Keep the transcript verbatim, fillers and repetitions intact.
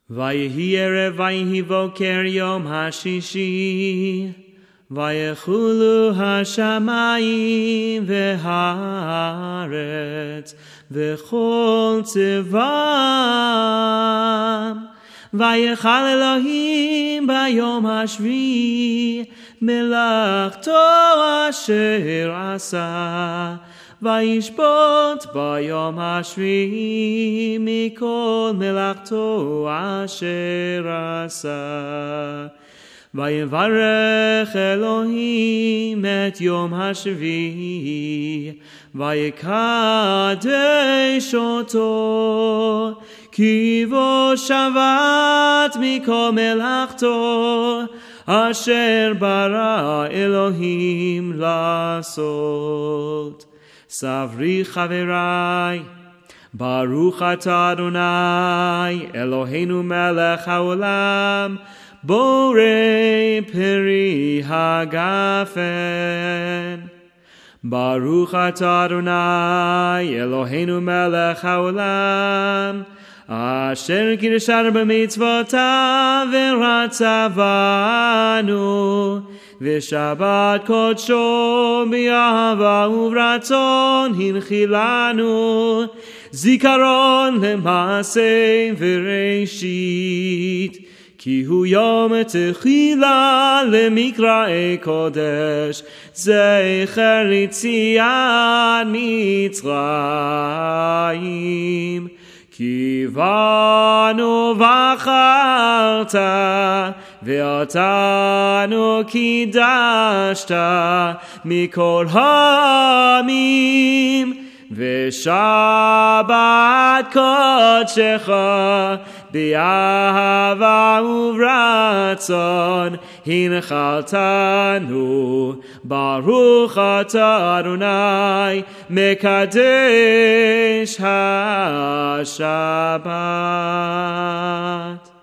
ויהי ערב ויהי בוקר יום השישי ויחולו השמיים והארץ וכל צבאם ויחל אלוהים ביום השביעי מלאכתו אשר עשה וישבות ביום השביעי מכל מלאכתו אשר עשה ויברך אלוהים את יום השביעי ויקדש אותו כי בו שבת מכל מלאכתו אשר ברא אלוהים לעשות. סברי חבריי, ברוך אתה אדוני אלוהינו מלך העולם בורא פרי הגפן. ברוך אתה אדוני אלוהינו מלך העולם אשר קידשנו במצוותיו ורצה בנו ושבת קודשו באהבה וברצון הנחילנו זיכרון למעשה וראשית כי הוא יום תחילה למקראי קודש זכר יציאת מצרים כי בנו בחרת ואותנו קידשת מכל העמים ושבת קודשך באהבה וברצון הנחלתנו. ברוך אתה אדוני מקדש השבת.